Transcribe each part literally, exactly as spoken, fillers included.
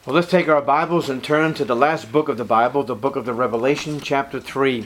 Well, let's take our Bibles and turn to the last book of the Bible, the book of the Revelation, chapter three.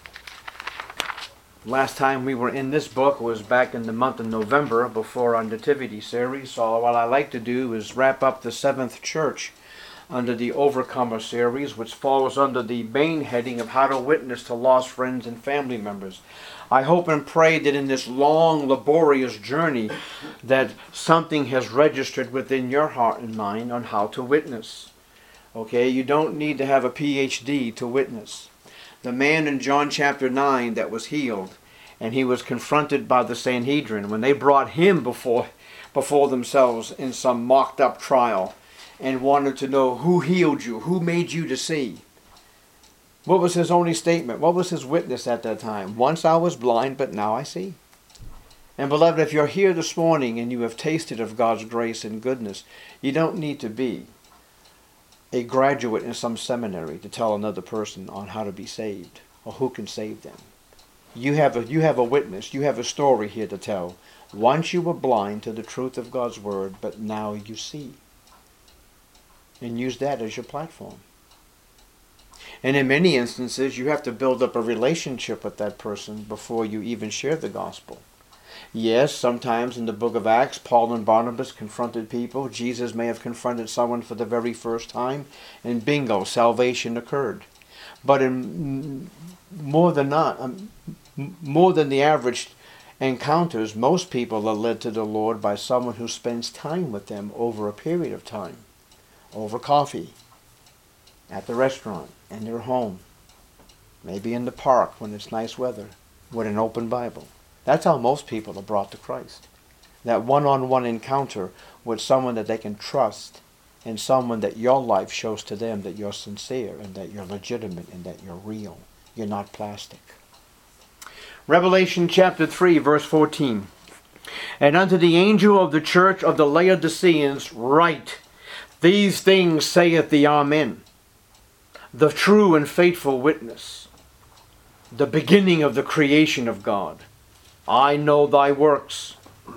Last time we were in this book was back in the month of November before our Nativity series. So what I like to do is wrap up the seventh church under the Overcomer series, which falls under the main heading of how to witness to lost friends and family members. I hope and pray that in this long, laborious journey that something has registered within your heart and mind on how to witness. Okay, you don't need to have a P H D to witness. The man in John chapter nine that was healed, and he was confronted by the Sanhedrin when they brought him before, before themselves in some mocked up trial and wanted to know who healed you, who made you to see. What was his only statement? What was his witness at that time? Once I was blind, but now I see. And beloved, if you're here this morning and you have tasted of God's grace and goodness, you don't need to be a graduate in some seminary to tell another person on how to be saved or who can save them. You have a, you have a witness. You have a story here to tell. Once you were blind to the truth of God's word, but now you see. And use that as your platform. And in many instances, you have to build up a relationship with that person before you even share the gospel. Yes, sometimes in the book of Acts, Paul and Barnabas confronted people. Jesus may have confronted someone for the very first time, and bingo, salvation occurred. But in more than not, um, more than the average encounters, most people are led to the Lord by someone who spends time with them over a period of time, over coffee, at the restaurant, in their home, maybe in the park when it's nice weather, with an open Bible. That's how most people are brought to Christ. That one-on-one encounter with someone that they can trust, and someone that your life shows to them that you're sincere and that you're legitimate and that you're real. You're not plastic. Revelation chapter three, verse fourteen. And unto the angel of the church of the Laodiceans write, These things saith the Amen, the true and faithful witness, the beginning of the creation of God. I know thy works.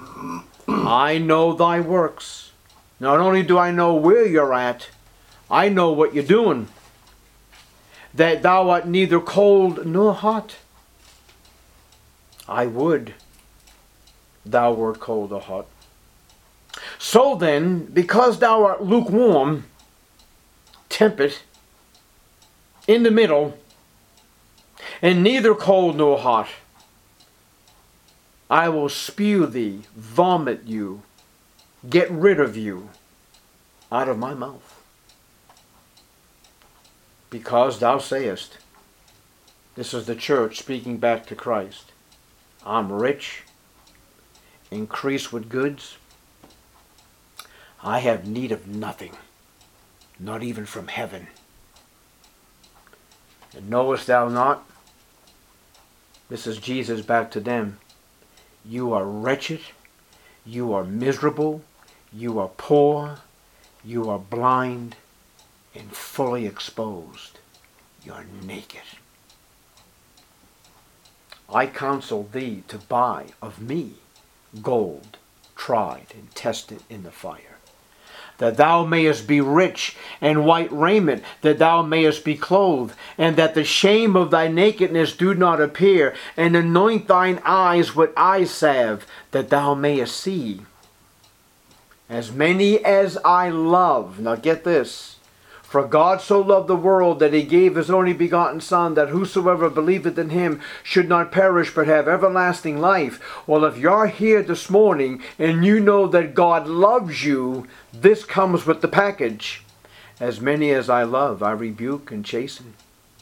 I know thy works. Not only do I know where you're at, I know what you're doing. That thou art neither cold nor hot. I would thou wert cold or hot. So then, because thou art lukewarm, tepid, in the middle, and neither cold nor hot, I will spew thee, vomit you, get rid of you out of my mouth. Because thou sayest, this is the church speaking back to Christ, I'm rich, increased with goods, I have need of nothing, not even from heaven. And knowest thou not? This is Jesus back to them. You are wretched, you are miserable, you are poor, you are blind, and fully exposed. You're naked. I counsel thee to buy of me gold, tried and tested in the fire, that thou mayest be rich, and white raiment, that thou mayest be clothed, and that the shame of thy nakedness do not appear, and anoint thine eyes with eye salve, that thou mayest see. As many as I love, now get this, for God so loved the world that he gave his only begotten Son, that whosoever believeth in him should not perish but have everlasting life. Well, if you're here this morning and you know that God loves you, this comes with the package. As many as I love, I rebuke and chasten.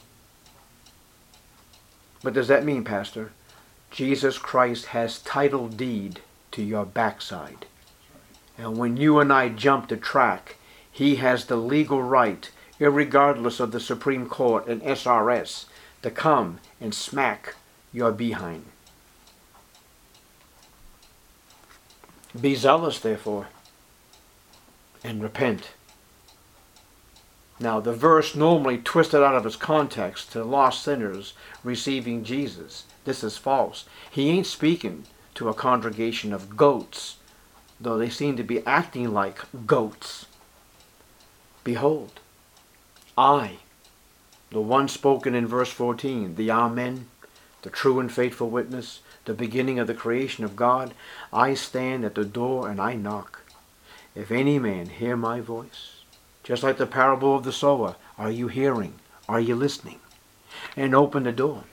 What does that mean, Pastor? Jesus Christ has title deed to your backside. And when you and I jump the track, he has the legal right, irregardless of the Supreme Court and S R S, to come and smack your behind. Be zealous, therefore, and repent. Now, the verse normally twisted out of its context to lost sinners receiving Jesus. This is false. He ain't speaking to a congregation of goats, though they seem to be acting like goats. Behold, I, the one spoken in verse fourteen, the Amen, the true and faithful witness, the beginning of the creation of God, I stand at the door and I knock. If any man hear my voice, just like the parable of the sower, are you hearing? Are you listening? And open the door.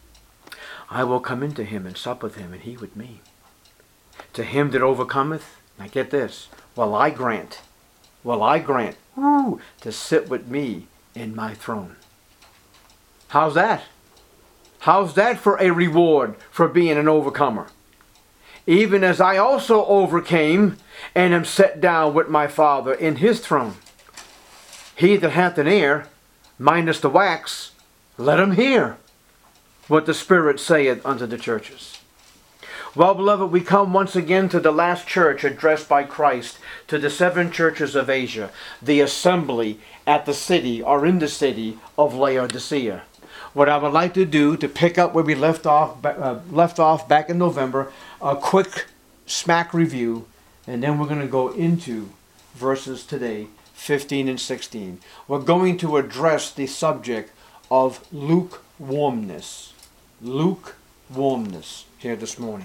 I will come into him and sup with him, and he with me. To him that overcometh, now get this, will I grant, will I grant, woo, to sit with me in my throne. How's that? How's that for a reward for being an overcomer? Even as I also overcame and am set down with my Father in his throne. He that hath an ear, minus the wax, let him hear what the Spirit saith unto the churches. Well, beloved, we come once again to the last church addressed by Christ to the seven churches of Asia, the assembly at the city or in the city of Laodicea. What I would like to do to pick up where we left off, uh, left off back in November, a quick smack review, and then we're going to go into verses today, fifteen and sixteen. We're going to address the subject of lukewarmness. Lukewarmness here this morning.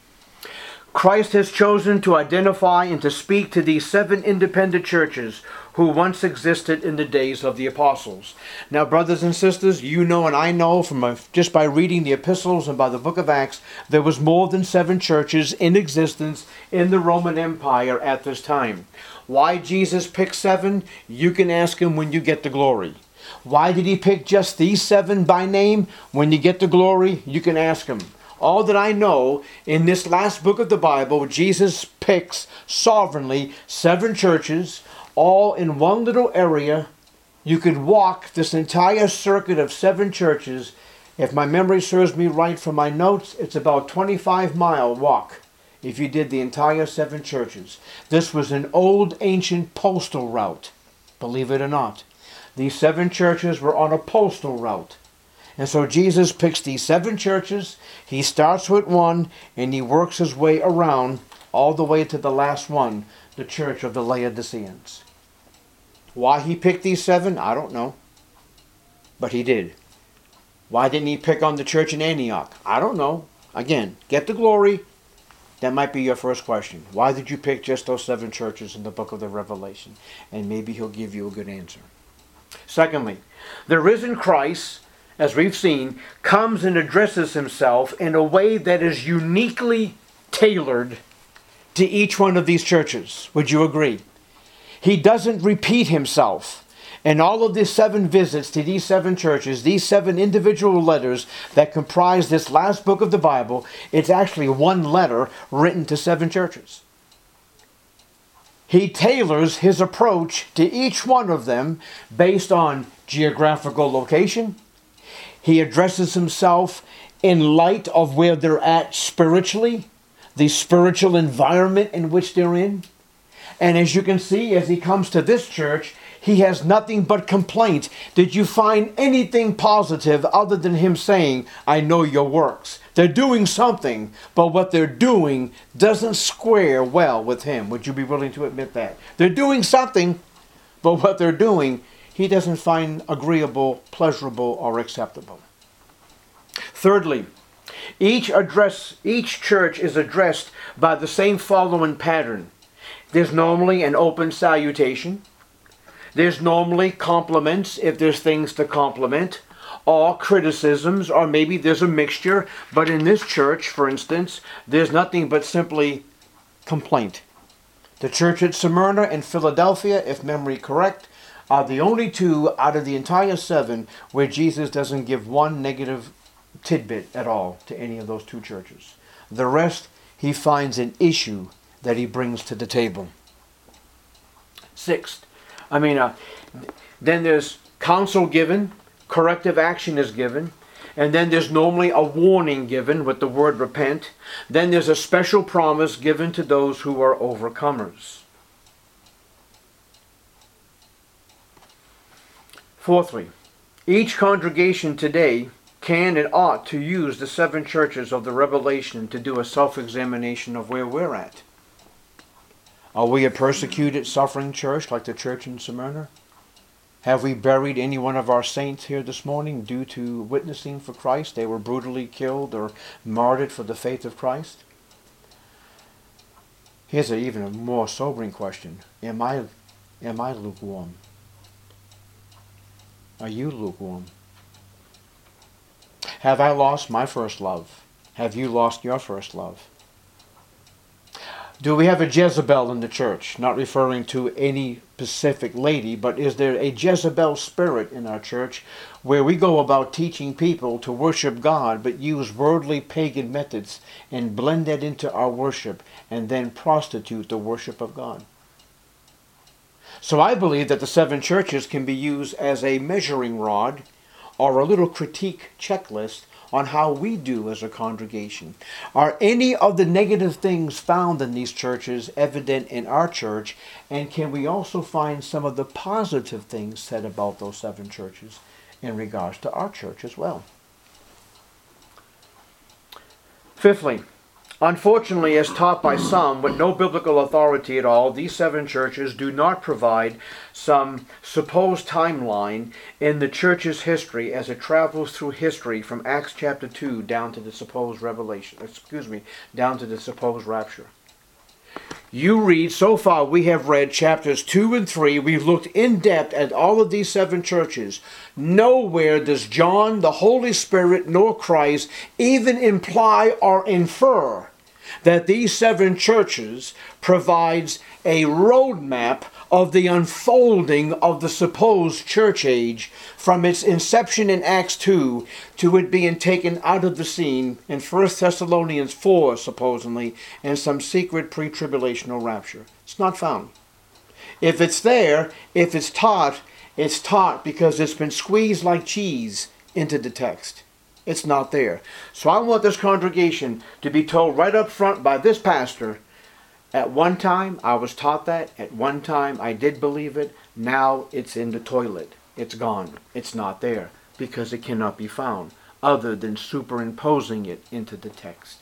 Christ has chosen to identify and to speak to these seven independent churches who once existed in the days of the apostles. Now, brothers and sisters, you know and I know from a, just by reading the epistles and by the book of Acts, there was more than seven churches in existence in the Roman Empire at this time. Why Jesus picked seven? You can ask him when you get the glory. Why did he pick just these seven by name? When you get the glory, you can ask him. All that I know, in this last book of the Bible, Jesus picks sovereignly seven churches, all in one little area. You could walk this entire circuit of seven churches. If my memory serves me right from my notes, it's about twenty-five mile walk if you did the entire seven churches. This was an old ancient postal route, believe it or not. These seven churches were on a postal route. And so Jesus picks these seven churches, he starts with one, and he works his way around all the way to the last one, the church of the Laodiceans. Why he picked these seven, I don't know. But he did. Why didn't he pick on the church in Antioch? I don't know. Again, get the glory. That might be your first question. Why did you pick just those seven churches in the book of the Revelation? And maybe he'll give you a good answer. Secondly, the risen Christ, as we've seen, comes and addresses himself in a way that is uniquely tailored to each one of these churches. Would you agree? He doesn't repeat himself. And all of these seven visits to these seven churches, these seven individual letters that comprise this last book of the Bible, it's actually one letter written to seven churches. He tailors his approach to each one of them based on geographical location. He addresses himself in light of where they're at spiritually, the spiritual environment in which they're in. And as you can see, as he comes to this church, he has nothing but complaint. Did you find anything positive other than him saying, I know your works? They're doing something, but what they're doing doesn't square well with him. Would you be willing to admit that? They're doing something, but what they're doing, he doesn't find agreeable, pleasurable, or acceptable. Thirdly, each address, each church is addressed by the same following pattern. There's normally an open salutation. There's normally compliments if there's things to compliment, or criticisms, or maybe there's a mixture. But in this church, for instance, there's nothing but simply complaint. The church at Smyrna and Philadelphia, if memory correct, are the only two out of the entire seven where Jesus doesn't give one negative tidbit at all to any of those two churches. The rest, he finds an issue that he brings to the table. Sixth, I mean, uh, then there's counsel given, corrective action is given, and then there's normally a warning given with the word repent. Then there's a special promise given to those who are overcomers. Fourthly, each congregation today can and ought to use the seven churches of the Revelation to do a self-examination of where we're at. Are we a persecuted, suffering church like the church in Smyrna? Have we buried any one of our saints here this morning due to witnessing for Christ? They were brutally killed or martyred for the faith of Christ. Here's an even a more sobering question. Am I, am I lukewarm? Are you lukewarm? Have I lost my first love? Have you lost your first love? Do we have a Jezebel in the church? Not referring to any specific lady, but is there a Jezebel spirit in our church where we go about teaching people to worship God but use worldly pagan methods and blend that into our worship and then prostitute the worship of God? So I believe that the seven churches can be used as a measuring rod or a little critique checklist on how we do as a congregation. Are any of the negative things found in these churches evident in our church? And can we also find some of the positive things said about those seven churches in regards to our church as well? Fifthly, unfortunately, as taught by some with no biblical authority at all, these seven churches do not provide some supposed timeline in the church's history as it travels through history from Acts chapter two down to the supposed revelation, excuse me, down to the supposed rapture. You read, so far we have read chapters two and three. We've looked in depth at all of these seven churches. Nowhere does John, the Holy Spirit, nor Christ even imply or infer that these seven churches provides a roadmap of the unfolding of the supposed church age from its inception in Acts two to it being taken out of the scene in First Thessalonians four, supposedly, in some secret pre-tribulational rapture. It's not found. If it's there, if it's taught, it's taught because it's been squeezed like cheese into the text. It's not there. So I want this congregation to be told right up front by this pastor, at one time I was taught that, at one time I did believe it, now it's in the toilet. It's gone. It's not there because it cannot be found other than superimposing it into the text.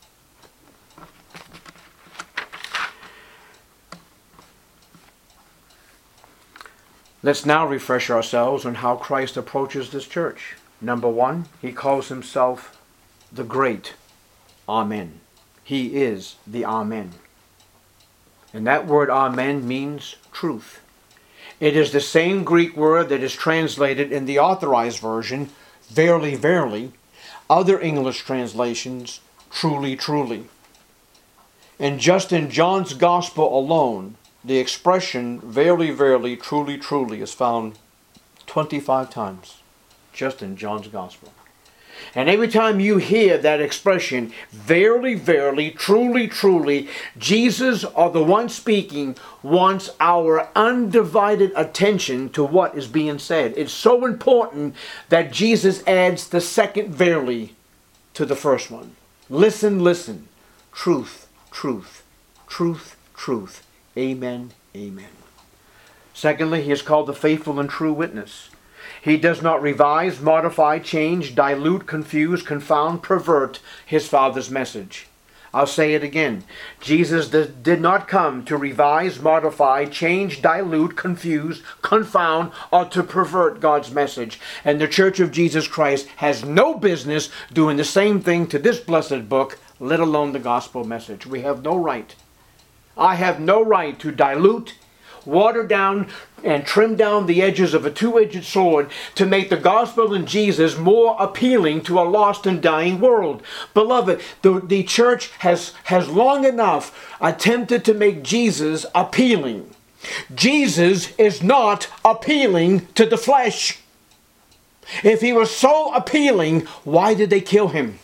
Let's now refresh ourselves on how Christ approaches this church. Number one, he calls himself the great Amen. He is the Amen. And that word Amen means truth. It is the same Greek word that is translated in the Authorized Version, verily, verily. Other English translations, truly, truly. And just in John's Gospel alone, the expression verily, verily, truly, truly is found twenty-five times. Just in John's Gospel. And every time you hear that expression, verily, verily, truly, truly, Jesus, or the one speaking, wants our undivided attention to what is being said. It's so important that Jesus adds the second verily to the first one. Listen, listen. Truth, truth, truth, truth. Amen, amen. Secondly, he is called the faithful and true witness. He does not revise, modify, change, dilute, confuse, confound, pervert his Father's message. I'll say it again. Jesus did not come to revise, modify, change, dilute, confuse, confound, or to pervert God's message. And the Church of Jesus Christ has no business doing the same thing to this blessed book, let alone the gospel message. We have no right. I have no right to dilute, water down, and trim down the edges of a two-edged sword to make the gospel in Jesus more appealing to a lost and dying world. Beloved, the, the church has, has long enough attempted to make Jesus appealing. Jesus is not appealing to the flesh. If he was so appealing, why did they kill him?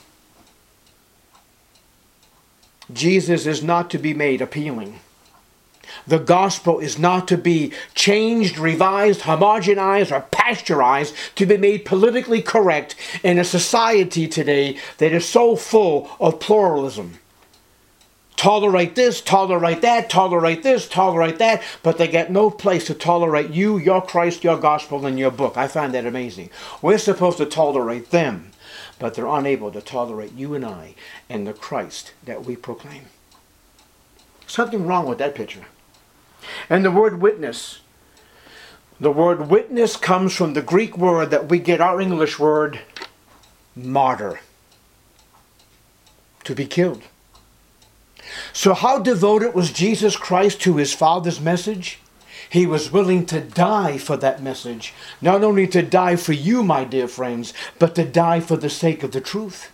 Jesus is not to be made appealing. The gospel is not to be changed, revised, homogenized, or pasteurized to be made politically correct in a society today that is so full of pluralism. Tolerate this, tolerate that, tolerate this, tolerate that, but they get no place to tolerate you, your Christ, your gospel, and your book. I find that amazing. We're supposed to tolerate them, but they're unable to tolerate you and I and the Christ that we proclaim. Something wrong with that picture. And the word witness. The word witness comes from the Greek word that we get our English word martyr. To be killed. So how devoted was Jesus Christ to his Father's message? He was willing to die for that message. Not only to die for you, my dear friends, but to die for the sake of the truth.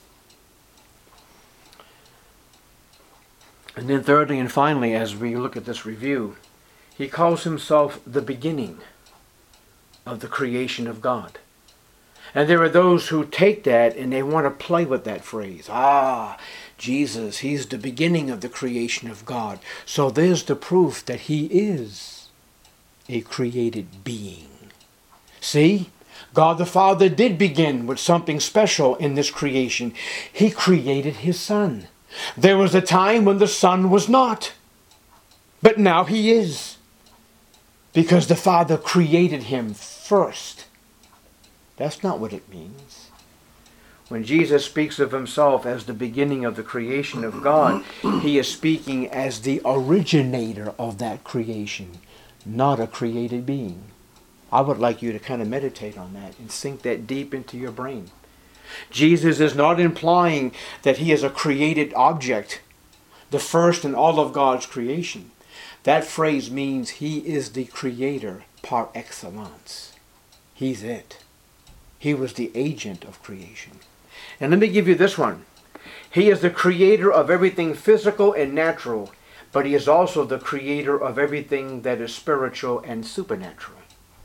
And then thirdly and finally, as we look at this review, he calls himself the beginning of the creation of God. And there are those who take that and they want to play with that phrase. Ah, Jesus, he's the beginning of the creation of God. So there's the proof that he is a created being. See, God the Father did begin with something special in this creation. He created his Son. There was a time when the Son was not. But now he is. Because the Father created him first. That's not what it means. When Jesus speaks of himself as the beginning of the creation of God, he is speaking as the originator of that creation, not a created being. I would like you to kind of meditate on that and sink that deep into your brain. Jesus is not implying that he is a created object, the first in all of God's creation. That phrase means he is the creator par excellence. He's it. He was the agent of creation. And let me give you this one. He is the creator of everything physical and natural, but he is also the creator of everything that is spiritual and supernatural.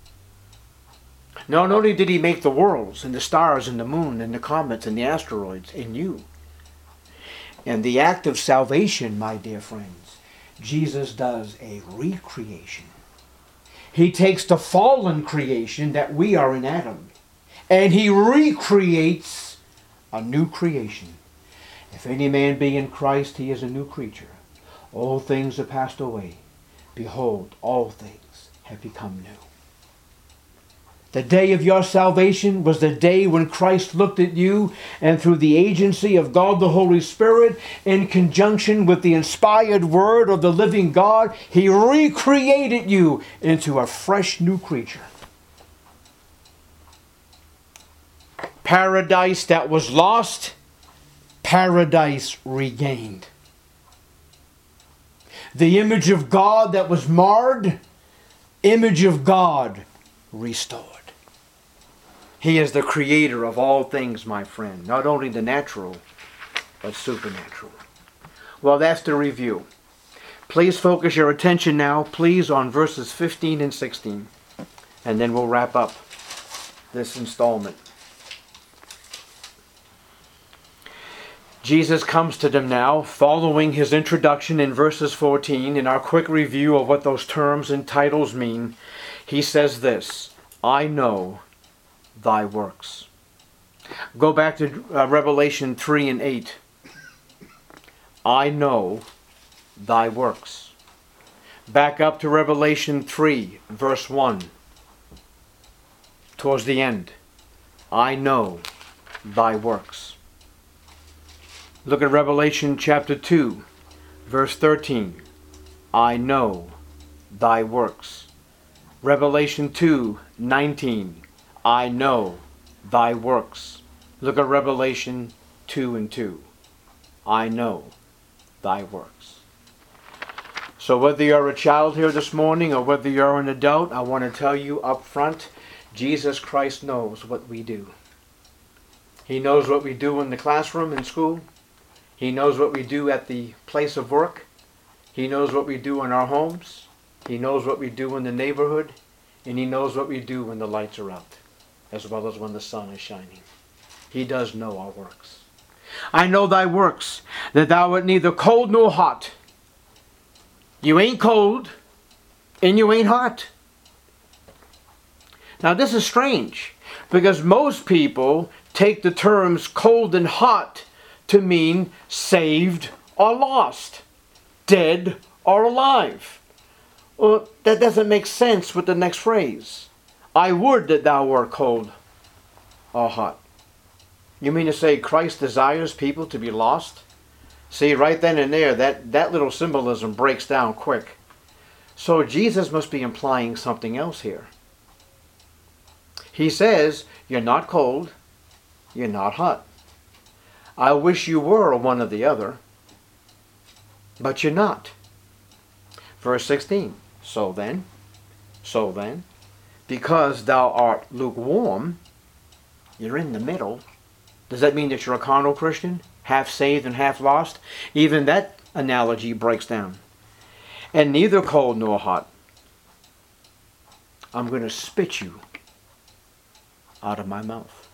Not only did he make the worlds and the stars and the moon and the comets and the asteroids and you. And the act of salvation, my dear friends, Jesus does a recreation. He takes the fallen creation that we are in Adam, and he recreates a new creation. If any man be in Christ, he is a new creature. All things are passed away. Behold, all things have become new. The day of your salvation was the day when Christ looked at you, and through the agency of God the Holy Spirit, in conjunction with the inspired word of the living God, he recreated you into a fresh new creature. Paradise that was lost, paradise regained. The image of God that was marred, image of God restored. He is the creator of all things, my friend. Not only the natural, but supernatural. Well, that's the review. Please focus your attention now, please, on verses fifteen and sixteen. And then we'll wrap up this installment. Jesus comes to them now, following his introduction in verses fourteen, in our quick review of what those terms and titles mean. He says this, I know thy works. Go back to uh, Revelation three and eight. I know thy works. Back up to Revelation three, verse one. Towards the end. I know thy works. Look at Revelation chapter two, verse thirteen. I know thy works. Revelation two, nineteen. I know thy works. Look at Revelation two and two. I know thy works. So whether you're a child here this morning or whether you're an adult, I want to tell you up front, Jesus Christ knows what we do. He knows what we do in the classroom in school. He knows what we do at the place of work. He knows what we do in our homes. He knows what we do in the neighborhood. And he knows what we do when the lights are out, as well as when the sun is shining. He does know our works. I know thy works, that thou art neither cold nor hot. You ain't cold, and you ain't hot. Now this is strange, because most people take the terms cold and hot to mean saved or lost, dead or alive. Well, that doesn't make sense with the next phrase. I would that thou wert cold or hot. You mean to say Christ desires people to be lost? See, right then and there, that, that little symbolism breaks down quick. So Jesus must be implying something else here. He says, you're not cold, you're not hot. I wish you were one or the other, but you're not. Verse sixteen, so then, so then, because thou art lukewarm, you're in the middle. Does that mean that you're a carnal Christian? Half saved and half lost? Even that analogy breaks down. And neither cold nor hot. I'm going to spit you out of my mouth.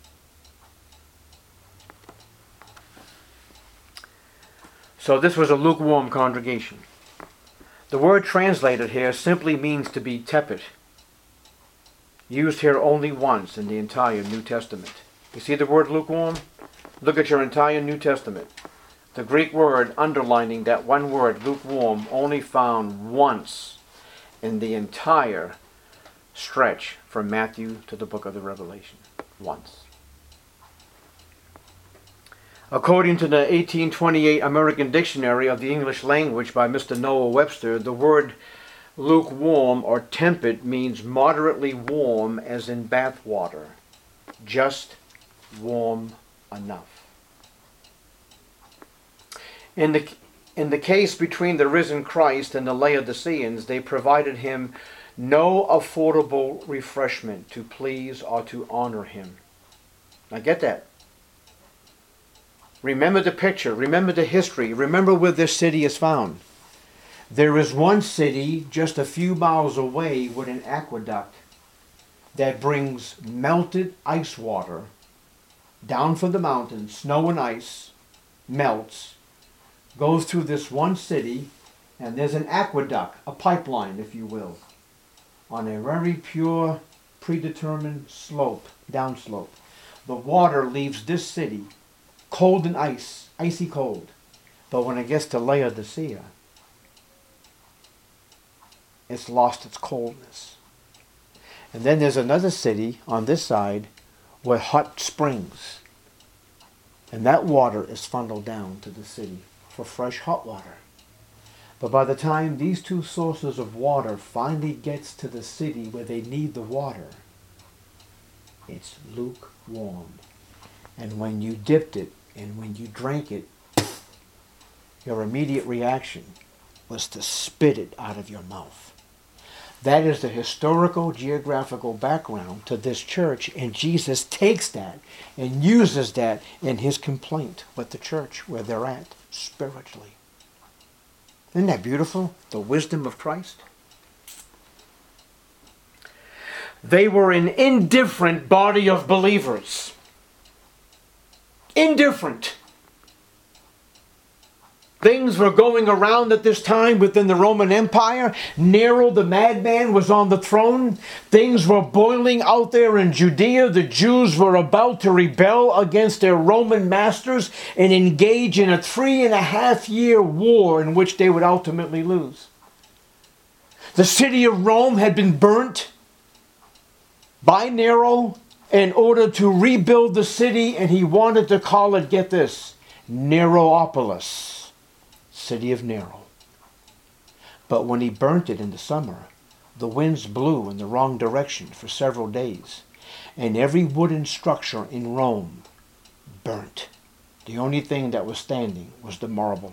So this was a lukewarm congregation. The word translated here simply means to be tepid. Used here only once in the entire New Testament. You see the word lukewarm? Look at your entire New Testament. The Greek word underlining that one word, lukewarm, only found once in the entire stretch from Matthew to the book of the Revelation. Once. According to the eighteen twenty-eight American Dictionary of the English Language by Mister Noah Webster, the word lukewarm or tepid means moderately warm, as in bath water. Just warm enough. In the, in the case between the risen Christ and the Laodiceans, they provided him no affordable refreshment to please or to honor him. Now get that. Remember the picture. Remember the history. Remember where this city is found. There is one city just a few miles away with an aqueduct that brings melted ice water down from the mountains. Snow and ice melts, goes through this one city, and there's an aqueduct, a pipeline, if you will, on a very pure, predetermined slope, downslope. The water leaves this city cold and ice, icy cold. But when it gets to Laodicea, it's lost its coldness. And then there's another city on this side with hot springs. And that water is funneled down to the city for fresh hot water. But by the time these two sources of water finally gets to the city where they need the water, it's lukewarm. And when you dipped it and when you drank it, your immediate reaction was to spit it out of your mouth. That is the historical, geographical background to this church, and Jesus takes that and uses that in his complaint with the church where they're at spiritually. Isn't that beautiful? The wisdom of Christ. They were an indifferent body of believers. Indifferent. Things were going around at this time within the Roman Empire. Nero the madman was on the throne. Things were boiling out there in Judea. The Jews were about to rebel against their Roman masters and engage in a three and a half year war in which they would ultimately lose. The city of Rome had been burnt by Nero in order to rebuild the city, and he wanted to call it, get this, Neropolis. City of Nero. But when he burnt it in the summer, the winds blew in the wrong direction for several days, and every wooden structure in Rome burnt. The only thing that was standing was the marble.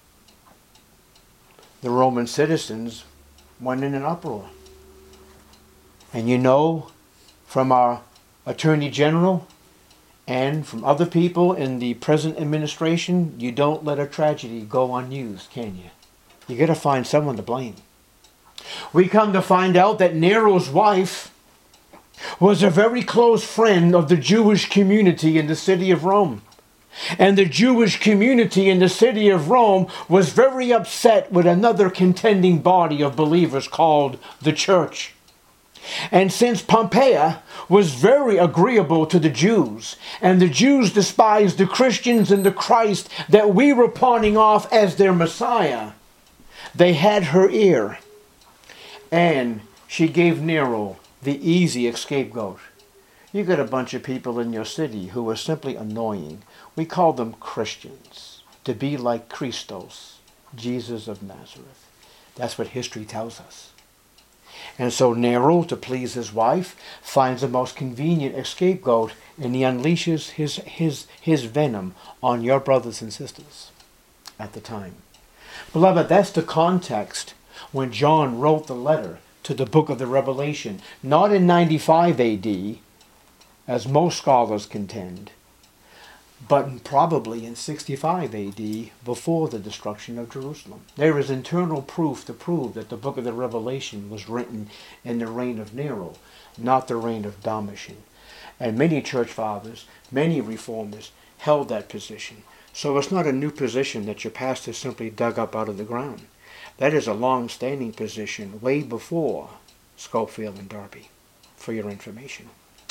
The Roman citizens went in an uproar. And you know, from our Attorney General and from other people in the present administration, you don't let a tragedy go unused, can you? You got to find someone to blame. We come to find out that Nero's wife was a very close friend of the Jewish community in the city of Rome. And the Jewish community in the city of Rome was very upset with another contending body of believers called the church. And since Pompea was very agreeable to the Jews, and the Jews despised the Christians and the Christ that we were pawning off as their Messiah, they had her ear. And she gave Nero the easy scapegoat. You got a bunch of people in your city who are simply annoying. We call them Christians, to be like Christos, Jesus of Nazareth. That's what history tells us. And so Nero, to please his wife, finds the most convenient scapegoat, and he unleashes his, his, his venom on your brothers and sisters at the time. Beloved, that's the context when John wrote the letter to the book of the Revelation. Not in ninety-five A D, as most scholars contend, but probably in sixty-five A D, before the destruction of Jerusalem. There is internal proof to prove that the book of the Revelation was written in the reign of Nero, not the reign of Domitian. And many church fathers, many reformers, held that position. So it's not a new position that your pastor simply dug up out of the ground. That is a long-standing position way before Scofield and Darby, for your information.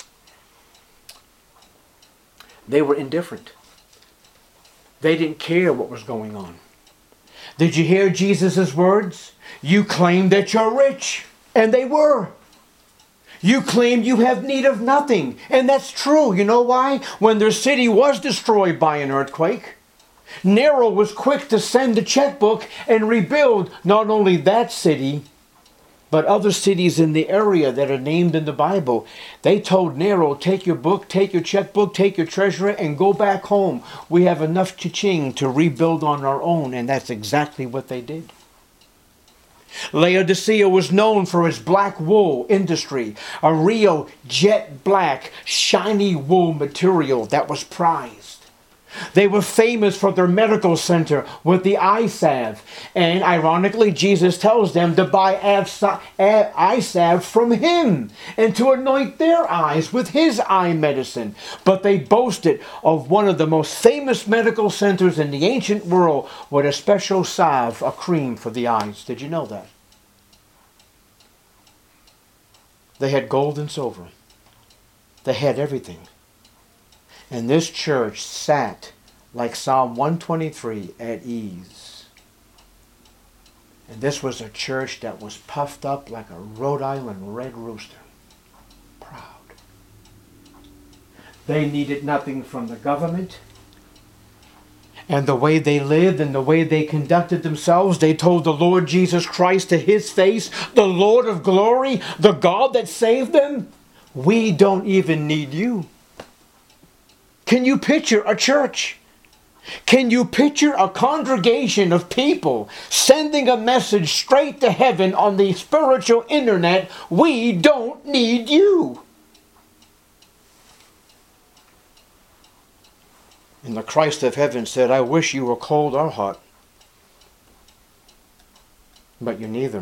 They were indifferent. They didn't care what was going on. Did you hear Jesus' words? You claim that you're rich. And they were. You claim you have need of nothing. And that's true. You know why? When their city was destroyed by an earthquake, Nero was quick to send a checkbook and rebuild not only that city, but other cities in the area that are named in the Bible. They told Nero, take your book, take your checkbook, take your treasury, and go back home. We have enough cha-ching to rebuild on our own. And that's exactly what they did. Laodicea was known for its black wool industry, a real jet black, shiny wool material that was prized. They were famous for their medical center with the eye salve. And ironically, Jesus tells them to buy eye salve from him and to anoint their eyes with his eye medicine. But they boasted of one of the most famous medical centers in the ancient world with a special salve, a cream for the eyes. Did you know that? They had gold and silver. They had everything. And this church sat, like Psalm one twenty-three, at ease. And this was a church that was puffed up like a Rhode Island red rooster. Proud. They needed nothing from the government. And the way they lived and the way they conducted themselves, they told the Lord Jesus Christ to his face, the Lord of glory, the God that saved them, we don't even need you. Can you picture a church? Can you picture a congregation of people sending a message straight to heaven on the spiritual internet? We don't need you. And the Christ of heaven said, I wish you were cold or hot. But you're neither.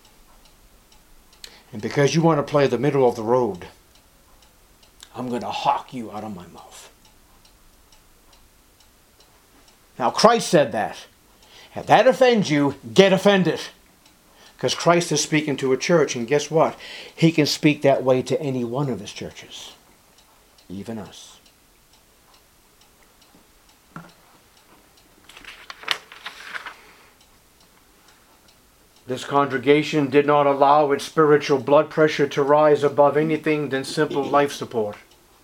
And because you want to play the middle of the road, I'm going to hawk you out of my mouth. Now Christ said that. If that offends you, get offended. Because Christ is speaking to a church, and guess what? He can speak that way to any one of his churches. Even us. This congregation did not allow its spiritual blood pressure to rise above anything than simple life support.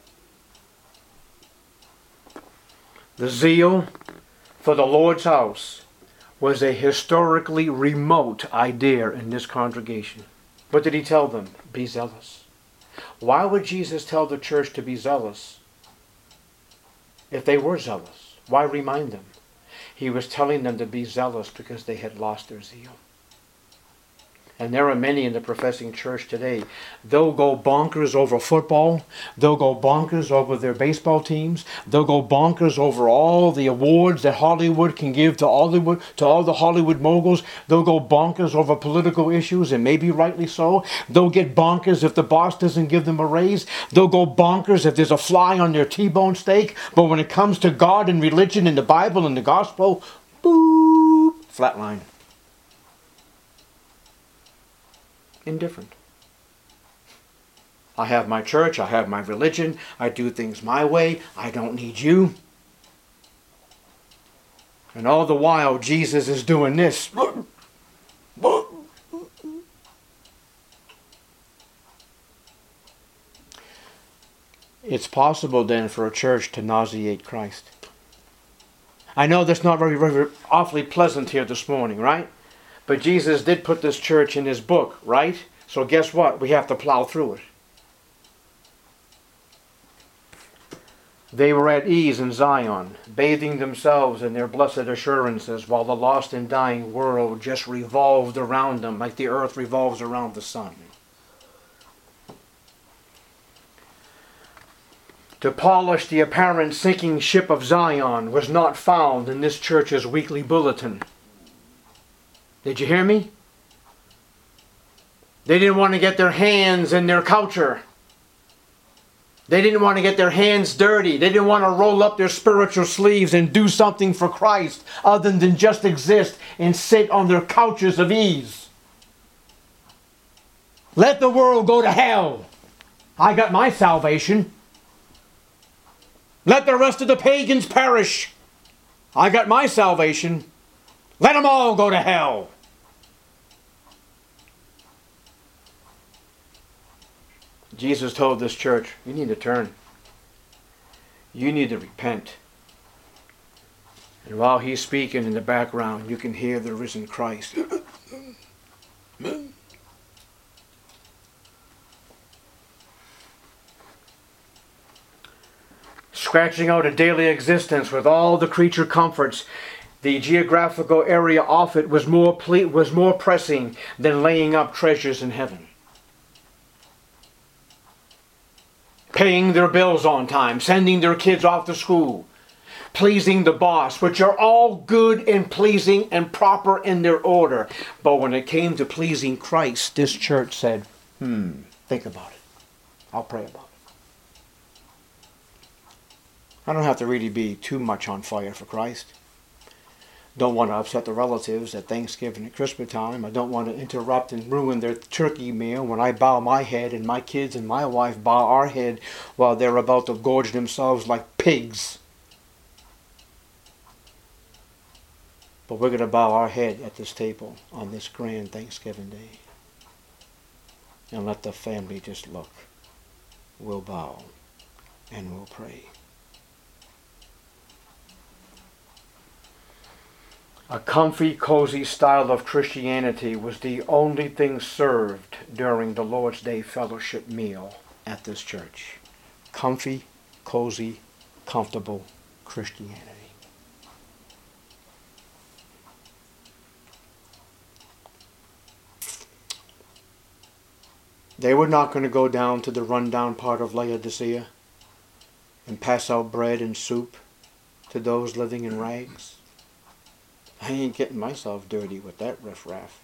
The zeal for the Lord's house was a historically remote idea in this congregation. What did he tell them? Be zealous. Why would Jesus tell the church to be zealous if they were zealous? Why remind them? He was telling them to be zealous because they had lost their zeal. And there are many in the professing church today. They'll go bonkers over football. They'll go bonkers over their baseball teams. They'll go bonkers over all the awards that Hollywood can give to Hollywood, to all the Hollywood moguls. They'll go bonkers over political issues, and maybe rightly so. They'll get bonkers if the boss doesn't give them a raise. They'll go bonkers if there's a fly on their T-bone steak. But when it comes to God and religion and the Bible and the gospel, boop, flatline. Indifferent. I have my church, I have my religion, I do things my way, I don't need you. And all the while Jesus is doing this. It's possible then for a church to nauseate Christ. I know that's not very, very awfully pleasant here this morning, right? But Jesus did put this church in his book, right? So guess what? We have to plow through it. They were at ease in Zion, bathing themselves in their blessed assurances, while the lost and dying world just revolved around them like the earth revolves around the sun. To polish the apparent sinking ship of Zion was not found in this church's weekly bulletin. Did you hear me? They didn't want to get their hands in their culture. They didn't want to get their hands dirty. They didn't want to roll up their spiritual sleeves and do something for Christ other than just exist and sit on their couches of ease. Let the world go to hell. I got my salvation. Let the rest of the pagans perish. I got my salvation. Let them all go to hell. Jesus told this church, you need to turn. You need to repent. And while he's speaking in the background, you can hear the risen Christ. Scratching out a daily existence with all the creature comforts. The geographical area off it was more, ple- was more pressing than laying up treasures in heaven. Paying their bills on time, sending their kids off to school, pleasing the boss, which are all good and pleasing and proper in their order. But when it came to pleasing Christ, this church said, hmm, think about it. I'll pray about it. I don't have to really be too much on fire for Christ. Don't want to upset the relatives at Thanksgiving and Christmas time. I don't want to interrupt and ruin their turkey meal when I bow my head and my kids and my wife bow our head while they're about to gorge themselves like pigs. But we're going to bow our head at this table on this grand Thanksgiving Day. And let the family just look. We'll bow and we'll pray. A comfy, cozy style of Christianity was the only thing served during the Lord's Day fellowship meal at this church. Comfy, cozy, comfortable Christianity. They were not going to go down to the rundown part of Laodicea and pass out bread and soup to those living in rags. I ain't getting myself dirty with that riffraff.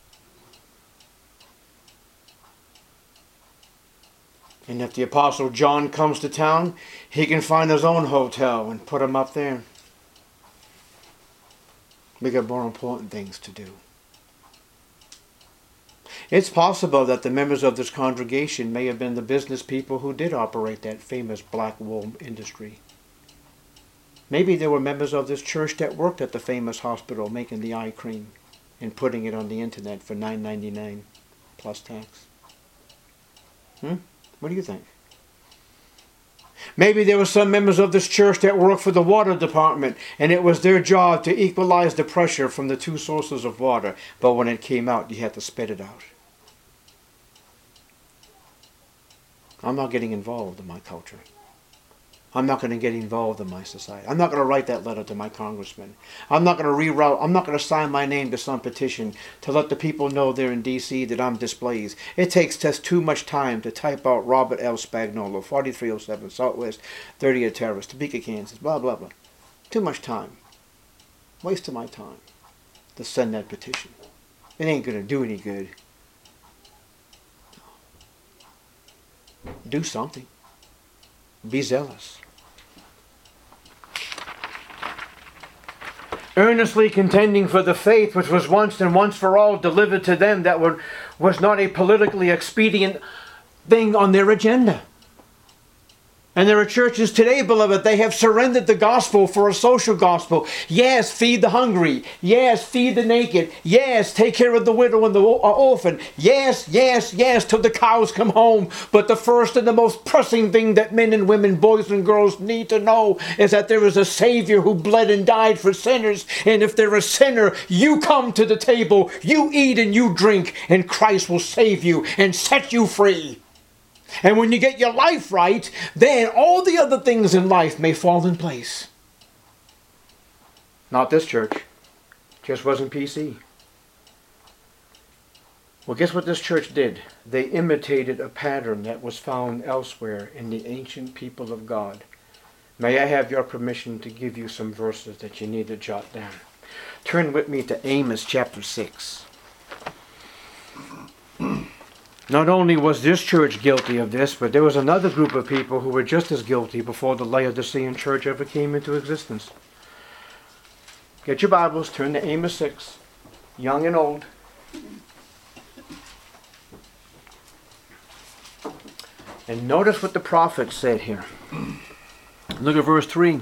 And if the Apostle John comes to town, he can find his own hotel and put him up there. We got more important things to do. It's possible that the members of this congregation may have been the business people who did operate that famous black wool industry. Maybe there were members of this church that worked at the famous hospital making the eye cream and putting it on the internet for nine ninety-nine plus tax. Hmm? What do you think? Maybe there were some members of this church that worked for the water department and it was their job to equalize the pressure from the two sources of water, but when it came out, you had to spit it out. I'm not getting involved in my culture. I'm not going to get involved in my society. I'm not going to write that letter to my congressman. I'm not going to reroute. I'm not going to sign my name to some petition to let the people know there in D C that I'm displeased. It takes just too much time to type out Robert L. Spagnuolo, forty-three oh seven Southwest thirtieth Terrace, Topeka, Kansas, blah, blah, blah. Too much time. Waste of my time to send that petition. It ain't going to do any good. Do something. Be zealous. Earnestly contending for the faith which was once and once for all delivered to them, that were, was not a politically expedient thing on their agenda. And there are churches today, beloved, they have surrendered the gospel for a social gospel. Yes, feed the hungry. Yes, feed the naked. Yes, take care of the widow and the orphan. Yes, yes, yes, till the cows come home. But the first and the most pressing thing that men and women, boys and girls need to know is that there is a Savior who bled and died for sinners. And if they're a sinner, you come to the table, you eat and you drink, and Christ will save you and set you free. And when you get your life right, then all the other things in life may fall in place. Not this church. Just wasn't P C. Well, guess what this church did? They imitated a pattern that was found elsewhere in the ancient people of God. May I have your permission to give you some verses that you need to jot down? Turn with me to Amos chapter six. Not only was this church guilty of this, but there was another group of people who were just as guilty before the Laodicean church ever came into existence. Get your Bibles, turn to Amos six, young and old. And notice what the prophet said here. Look at verse three.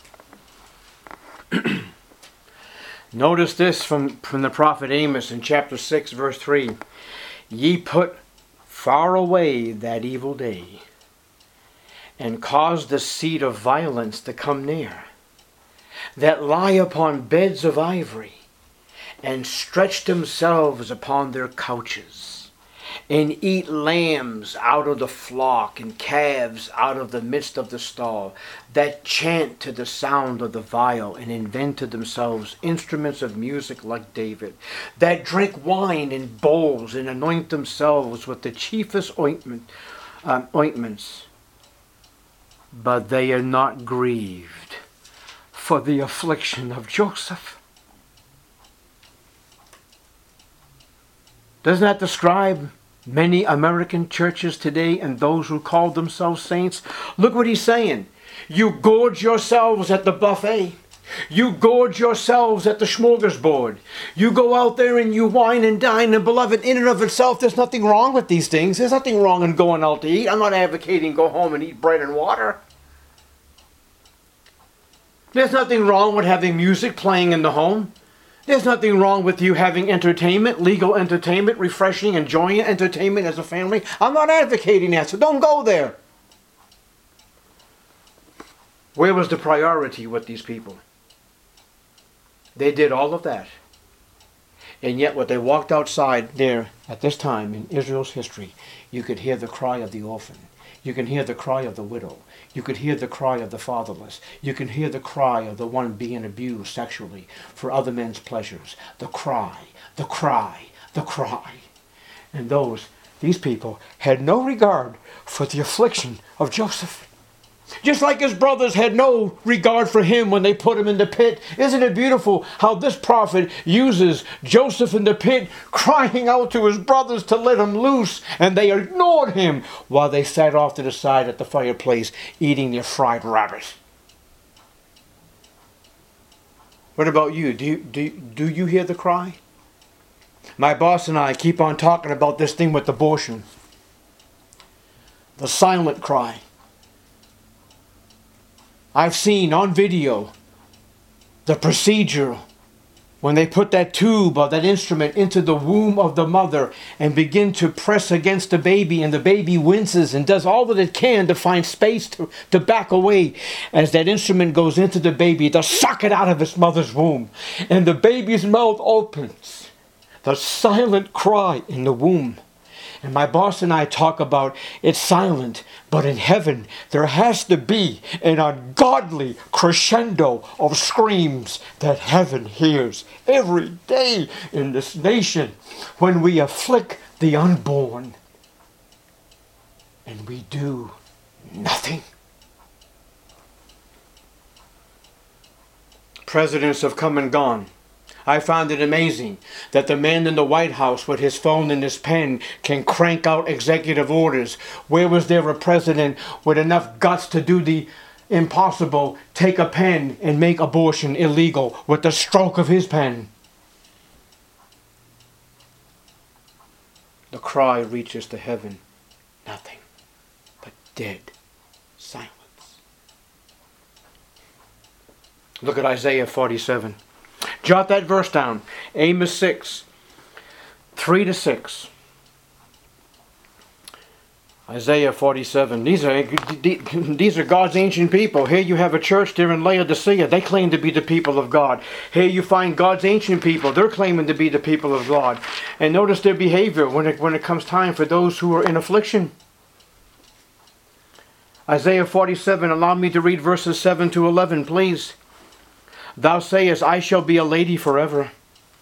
Notice this from, from the prophet Amos in chapter six, verse three. Ye put far away that evil day, and cause the seat of violence to come near, that lie upon beds of ivory, and stretch themselves upon their couches, and eat lambs out of the flock, and calves out of the midst of the stall, that chant to the sound of the viol, and invent to themselves instruments of music like David, that drink wine in bowls, and anoint themselves with the chiefest ointment, um, ointments. But they are not grieved for the affliction of Joseph. Doesn't that describe many American churches today and those who call themselves saints? Look what he's saying. You gorge yourselves at the buffet. You gorge yourselves at the smorgasbord. You go out there and you wine and dine. And beloved, in and of itself, there's nothing wrong with these things. There's nothing wrong in going out to eat. I'm not advocating go home and eat bread and water. There's nothing wrong with having music playing in the home. There's nothing wrong with you having entertainment, legal entertainment, refreshing, enjoying entertainment as a family. I'm not advocating that, so don't go there. Where was the priority with these people? They did all of that. And yet when they walked outside there at this time in Israel's history, you could hear the cry of the orphan. You can hear the cry of the widow. You could hear the cry of the fatherless. You can hear the cry of the one being abused sexually for other men's pleasures. The cry, the cry, the cry. And those, these people had no regard for the affliction of Joseph. Just like his brothers had no regard for him when they put him in the pit. Isn't it beautiful how this prophet uses Joseph in the pit crying out to his brothers to let him loose, and they ignored him while they sat off to the side at the fireplace eating their fried rabbit. What about you? Do you, do, do you hear the cry? My boss and I keep on talking about this thing with abortion. The silent cry. I've seen on video the procedure when they put that tube or that instrument into the womb of the mother and begin to press against the baby, and the baby winces and does all that it can to find space to, to back away as that instrument goes into the baby to suck it out of its mother's womb. And the baby's mouth opens. The silent cry in the womb. And my boss and I talk about it's silent, but in heaven there has to be an ungodly crescendo of screams that heaven hears every day in this nation when we afflict the unborn and we do nothing. Presidents have come and gone. I found it amazing that the man in the White House with his phone and his pen can crank out executive orders. Where was there a president with enough guts to do the impossible, take a pen and make abortion illegal with the stroke of his pen? The cry reaches to heaven. Nothing but dead silence. Look at Isaiah forty-seven. Jot that verse down. Amos six, three to six. Isaiah forty-seven. These are, these are God's ancient people. Here you have a church there in Laodicea. They claim to be the people of God. Here you find God's ancient people. They're claiming to be the people of God. And notice their behavior when it, when it comes time for those who are in affliction. Isaiah forty-seven. Allow me to read verses seven to eleven, please. Thou sayest, I shall be a lady forever.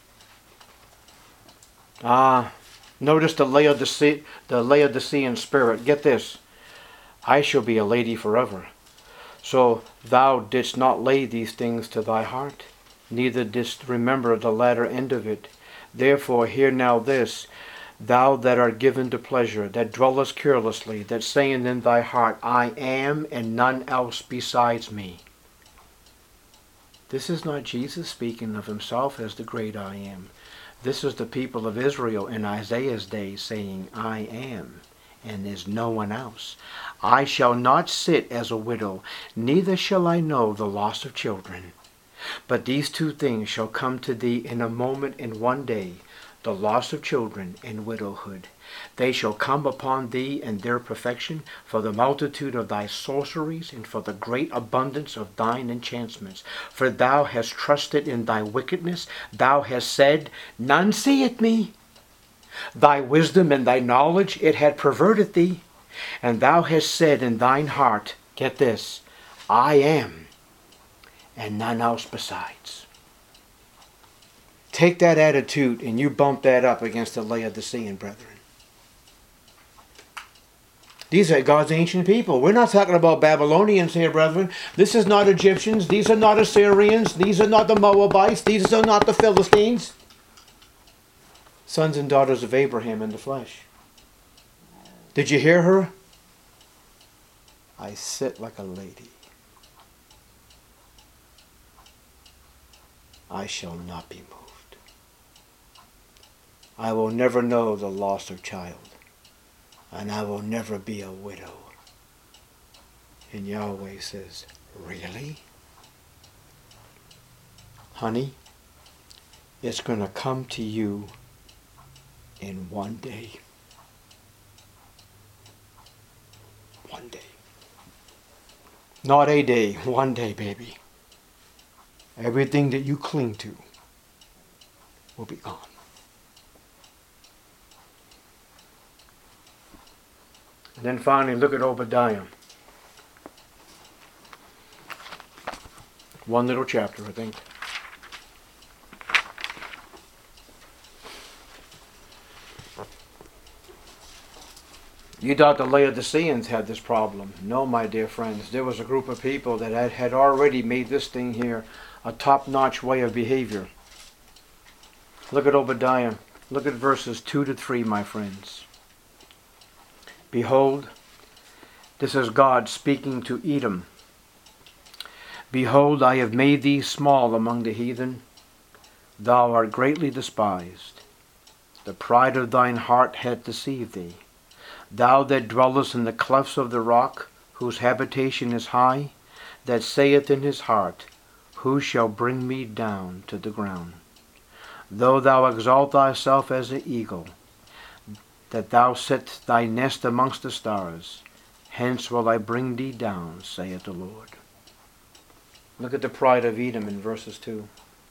Ah. Notice the Laodicea, the Laodicean spirit. Get this. I shall be a lady forever. So thou didst not lay these things to thy heart, neither didst remember the latter end of it. Therefore hear now this, thou that art given to pleasure, that dwellest carelessly, that saying in thy heart, I am, and none else besides me. This is not Jesus speaking of himself as the great I am. This is the people of Israel in Isaiah's day saying, I am, and there's no one else. I shall not sit as a widow, neither shall I know the loss of children. But these two things shall come to thee in a moment, in one day, the loss of children and widowhood. They shall come upon thee in their perfection, for the multitude of thy sorceries, and for the great abundance of thine enchantments. For thou hast trusted in thy wickedness, thou hast said, none seeth me. Thy wisdom and thy knowledge, it had perverted thee. And thou hast said in thine heart, get this, I am, and none else besides. Take that attitude and you bump that up against the Laodicean brethren. These are God's ancient people. We're not talking about Babylonians here, brethren. This is not Egyptians. These are not Assyrians. These are not the Moabites. These are not the Philistines. Sons and daughters of Abraham in the flesh. Did you hear her? I sit like a lady. I shall not be moved. I will never know the loss of child. And I will never be a widow. And Yahweh says, really? Honey, it's going to come to you in one day. One day. Not a day, one day, baby. Everything that you cling to will be gone. And then finally, look at Obadiah. One little chapter, I think. You thought the Laodiceans had this problem. No, my dear friends. There was a group of people that had, had already made this thing here a top-notch way of behavior. Look at Obadiah. Look at verses two to three, my friends. Behold, this is God speaking to Edom. Behold, I have made thee small among the heathen. Thou art greatly despised. The pride of thine heart hath deceived thee. Thou that dwellest in the clefts of the rock, whose habitation is high, that saith in his heart, who shall bring me down to the ground? Though thou exalt thyself as an eagle, that thou set thy nest amongst the stars, hence will I bring thee down, saith the Lord. Look at the pride of Edom in verses two.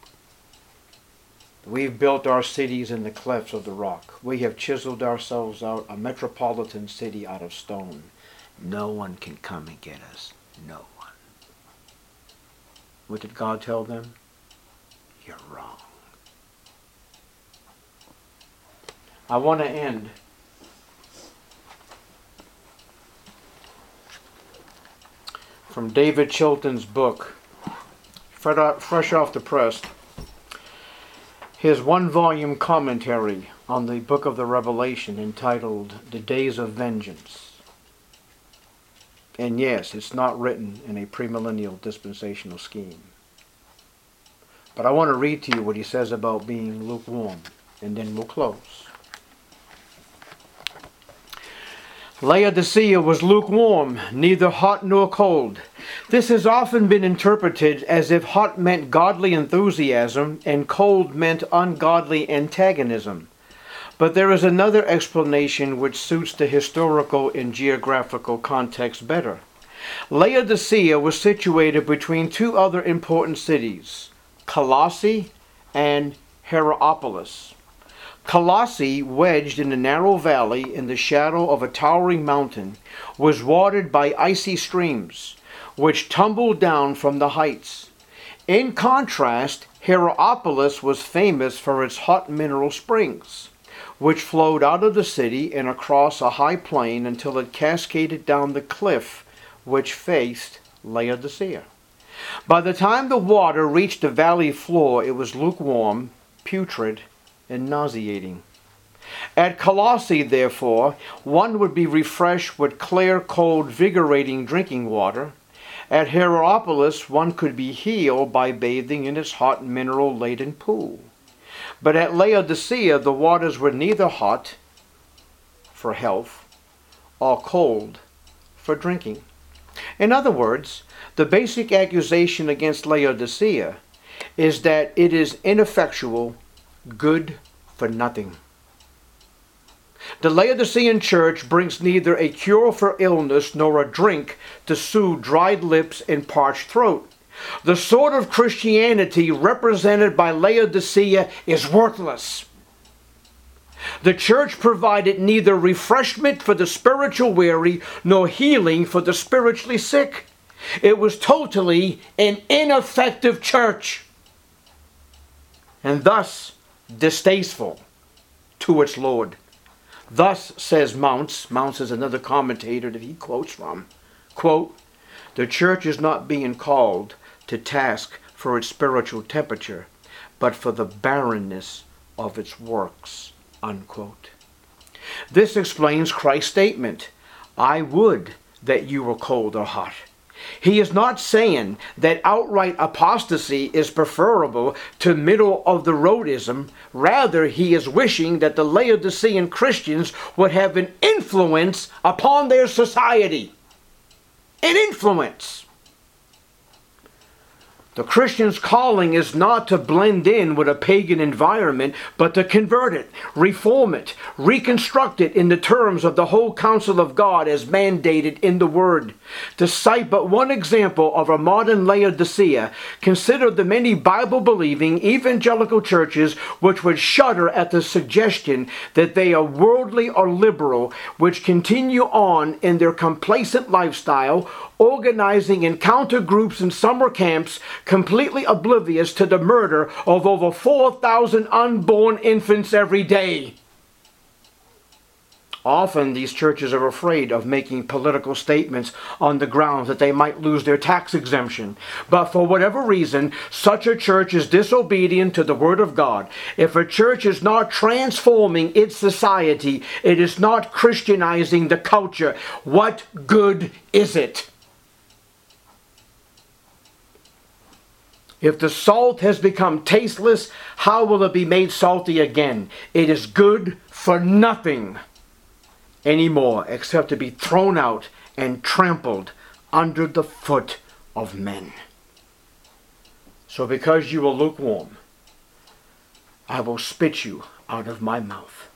We've built our cities in the clefts of the rock. We have chiseled ourselves out a metropolitan city out of stone. No one can come and get us. No one. What did God tell them? You're wrong. I want to end from David Chilton's book, fresh off the press, his one-volume commentary on the book of the Revelation entitled The Days of Vengeance. And yes, it's not written in a premillennial dispensational scheme. But I want to read to you what he says about being lukewarm, and then we'll close. Laodicea was lukewarm, neither hot nor cold. This has often been interpreted as if hot meant godly enthusiasm and cold meant ungodly antagonism. But there is another explanation which suits the historical and geographical context better. Laodicea was situated between two other important cities, Colossae and Hierapolis. Colossae, wedged in a narrow valley in the shadow of a towering mountain, was watered by icy streams, which tumbled down from the heights. In contrast, Hierapolis was famous for its hot mineral springs, which flowed out of the city and across a high plain until it cascaded down the cliff which faced Laodicea. By the time the water reached the valley floor, it was lukewarm, putrid, and nauseating. At Colossae, therefore, one would be refreshed with clear, cold, vigorating drinking water. At Hierapolis, one could be healed by bathing in its hot, mineral-laden pool. But at Laodicea, the waters were neither hot for health or cold for drinking. In other words, the basic accusation against Laodicea is that it is ineffectual, good for nothing. The Laodicean church brings neither a cure for illness nor a drink to soothe dried lips and parched throat. The sort of Christianity represented by Laodicea is worthless. The church provided neither refreshment for the spiritual weary nor healing for the spiritually sick. It was totally an ineffective church, and thus distasteful to its Lord. Thus, says Mounce, Mounce is another commentator that he quotes from, quote, "The church is not being called to task for its spiritual temperature, but for the barrenness of its works," unquote. This explains Christ's statement, "I would that you were cold or hot." He is not saying that outright apostasy is preferable to middle-of-the-roadism. Rather, he is wishing that the Laodicean Christians would have an influence upon their society. An influence. The Christian's calling is not to blend in with a pagan environment, but to convert it, reform it, reconstruct it in the terms of the whole counsel of God as mandated in the Word. To cite but one example of a modern Laodicea, consider the many Bible-believing evangelical churches which would shudder at the suggestion that they are worldly or liberal, which continue on in their complacent lifestyle, organizing encounter groups and summer camps, completely oblivious to the murder of over four thousand unborn infants every day. Often these churches are afraid of making political statements on the grounds that they might lose their tax exemption. But for whatever reason, such a church is disobedient to the Word of God. If a church is not transforming its society, it is not Christianizing the culture. What good is it? If the salt has become tasteless, how will it be made salty again? It is good for nothing anymore except to be thrown out and trampled under the foot of men. So because you are lukewarm, I will spit you out of my mouth.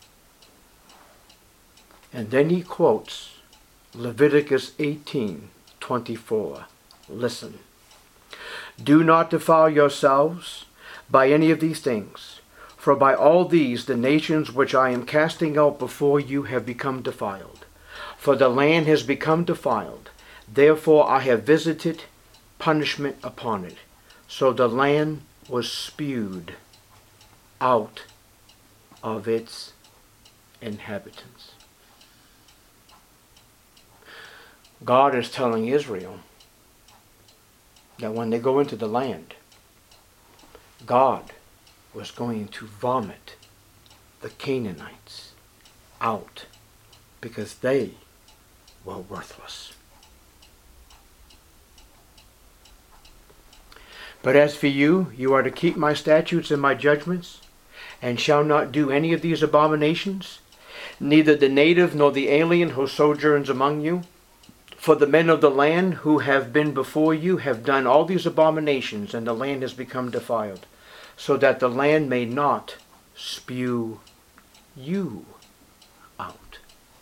And then he quotes Leviticus eighteen twenty-four. Listen. "Do not defile yourselves by any of these things, for by all these the nations which I am casting out before you have become defiled. For the land has become defiled, therefore I have visited punishment upon it. So the land was spewed out of its inhabitants." God is telling Israel that when they go into the land, God was going to vomit the Canaanites out because they were worthless. "But as for you, you are to keep my statutes and my judgments, and shall not do any of these abominations, neither the native nor the alien who sojourns among you. For the men of the land who have been before you have done all these abominations, and the land has become defiled, so that the land may not spew you out.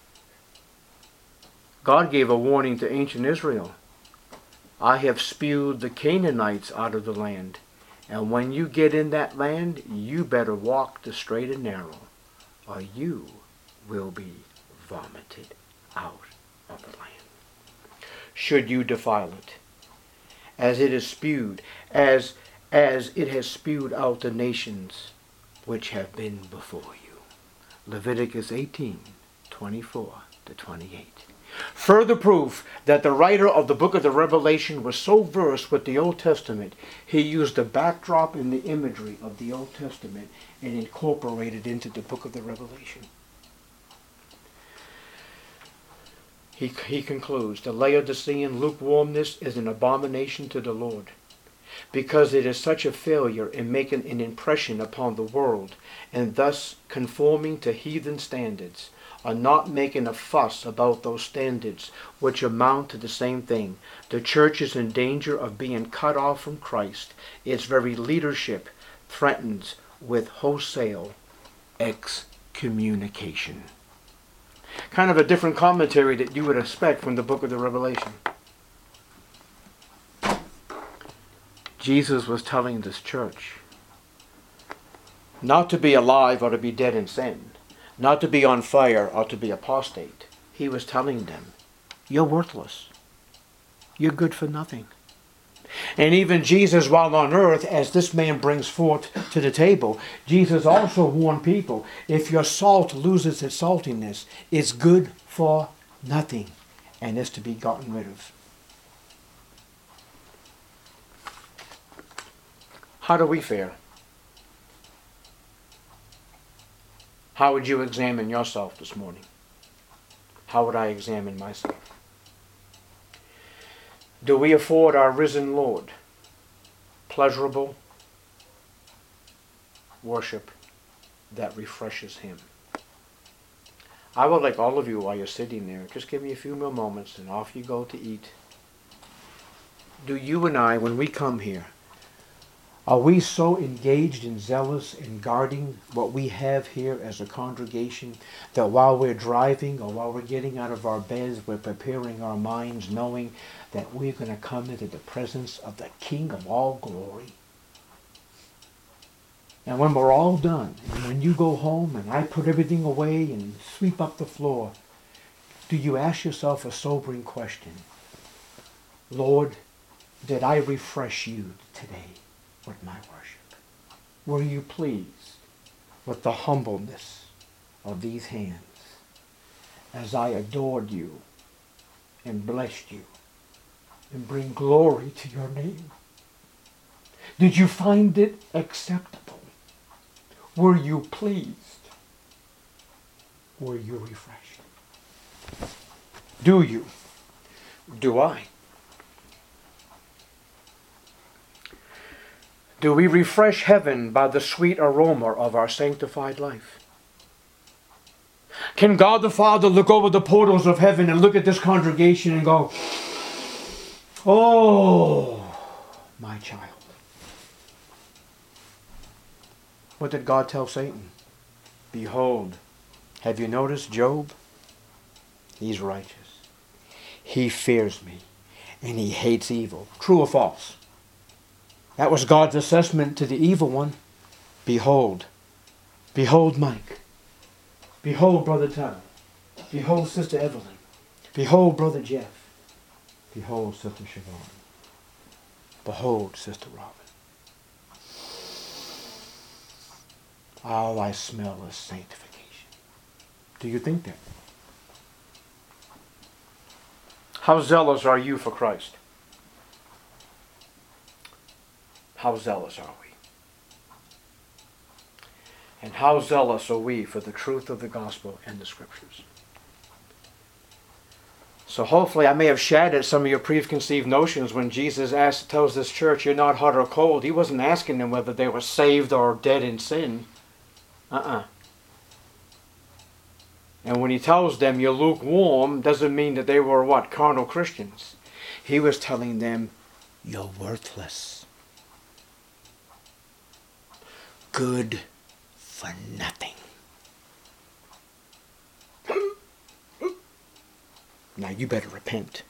God gave a warning to ancient Israel. I have spewed the Canaanites out of the land, and when you get in that land, you better walk the straight and narrow, or you will be vomited out of the land. Should you defile it, as it is spewed, as as it has spewed out the nations which have been before you. Leviticus eighteen, twenty-four to twenty-eight. Further proof that the writer of the book of the Revelation was so versed with the Old Testament, he used the backdrop and the imagery of the Old Testament and incorporated into the book of the Revelation. He, he concludes, the Laodicean lukewarmness is an abomination to the Lord, because it is such a failure in making an impression upon the world, and thus conforming to heathen standards, or not making a fuss about those standards which amount to the same thing. The church is in danger of being cut off from Christ. Its very leadership threatens with wholesale excommunication. Kind of a different commentary that you would expect from the book of the Revelation. Jesus was telling this church not to be alive or to be dead in sin, not to be on fire or to be apostate. He was telling them, you're worthless. You're good for nothing. And even Jesus, while on earth, as this man brings forth to the table, Jesus also warned people, if your salt loses its saltiness, it's good for nothing and is to be gotten rid of. How do we fare? How would you examine yourself this morning? How would I examine myself? Do we afford our risen Lord pleasurable worship that refreshes Him? I would like all of you, while you're sitting there, just give me a few more moments and off you go to eat. Do you and I, when we come here, are we so engaged and zealous in guarding what we have here as a congregation that while we're driving or while we're getting out of our beds, we're preparing our minds knowing that we're going to come into the presence of the King of all glory? And when we're all done, and when you go home and I put everything away and sweep up the floor, do you ask yourself a sobering question? Lord, did I refresh you today with my worship? Were you pleased with the humbleness of these hands as I adored you and blessed you and bring glory to your name? Did you find it acceptable? Were you pleased? Were you refreshed? Do you? Do I? Do we refresh heaven by the sweet aroma of our sanctified life? Can God the Father look over the portals of heaven and look at this congregation and go, oh, my child? What did God tell Satan? Behold, have you noticed Job? He's righteous. He fears me and he hates evil. True or false? That was God's assessment to the evil one. Behold. Behold Mike. Behold Brother Tyler. Behold Sister Evelyn. Behold Brother Jeff. Behold Sister Siobhan. Behold Sister Robin. All I smell is sanctification. Do you think that? How zealous are you for Christ? How zealous are we? And how zealous are we for the truth of the gospel and the scriptures? So hopefully I may have shattered some of your preconceived notions when Jesus asks, tells this church, you're not hot or cold. He wasn't asking them whether they were saved or dead in sin. Uh-uh. And when he tells them you're lukewarm, doesn't mean that they were what? Carnal Christians. He was telling them you're worthless. Good for nothing. Now you better repent.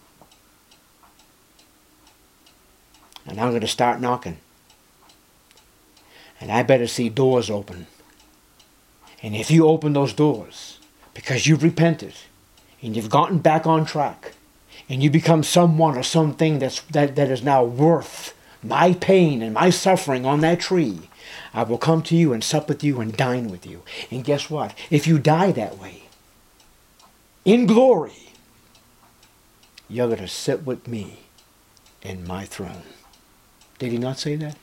And I'm going to start knocking. And I better see doors open. And if you open those doors, because you've repented, and you've gotten back on track, and you become someone or something that's, that, that is now worth my pain and my suffering on that tree, I will come to you and sup with you and dine with you. And guess what? If you die that way, in glory, you're going to sit with me in my throne. Did he not say that?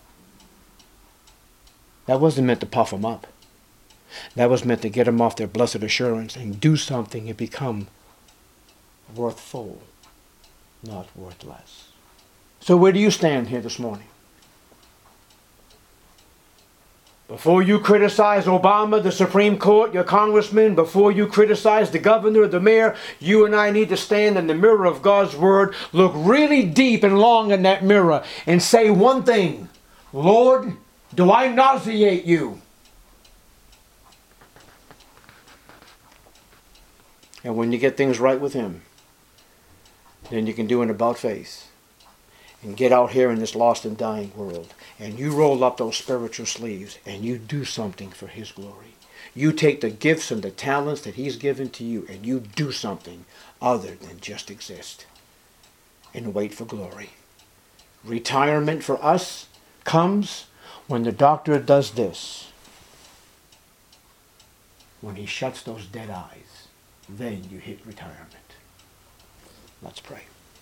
That wasn't meant to puff them up. That was meant to get them off their blessed assurance and do something and become worthful, not worth less. So where do you stand here this morning? Before you criticize Obama, the Supreme Court, your congressman, before you criticize the governor, the mayor, you and I need to stand in the mirror of God's word, look really deep and long in that mirror and say one thing: Lord, do I nauseate you? And when you get things right with him, then you can do an about face and get out here in this lost and dying world, and you roll up those spiritual sleeves and you do something for his glory. You take the gifts and the talents that he's given to you and you do something other than just exist and wait for glory. Retirement for us comes when the doctor does this. When he shuts those dead eyes, then you hit retirement. Let's pray.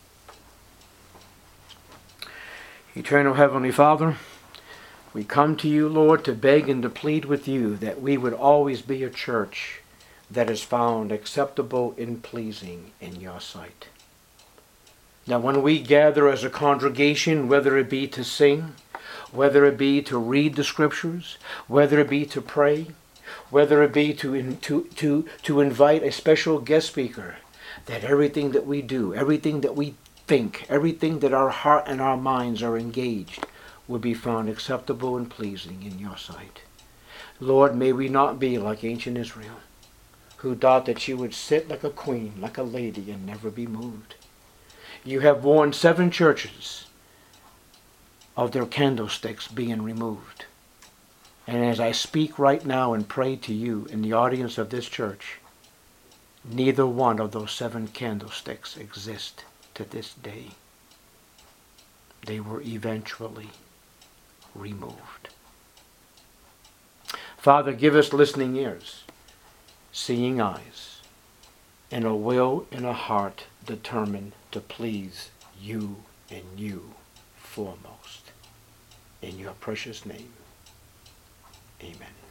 Eternal Heavenly Father, we come to you, Lord, to beg and to plead with you that we would always be a church that is found acceptable and pleasing in your sight. Now, when we gather as a congregation, whether it be to sing, whether it be to read the scriptures, whether it be to pray, whether it be to, in, to, to, to invite a special guest speaker, that everything that we do, everything that we think, everything that our heart and our minds are engaged will be found acceptable and pleasing in your sight. Lord, may we not be like ancient Israel, who thought that she would sit like a queen, like a lady, and never be moved. You have warned seven churches of their candlesticks being removed. And as I speak right now and pray to you in the audience of this church, neither one of those seven candlesticks exist to this day. They were eventually removed. Father, give us listening ears, seeing eyes, and a will and a heart determined to please you and you foremost. In your precious name. Amen.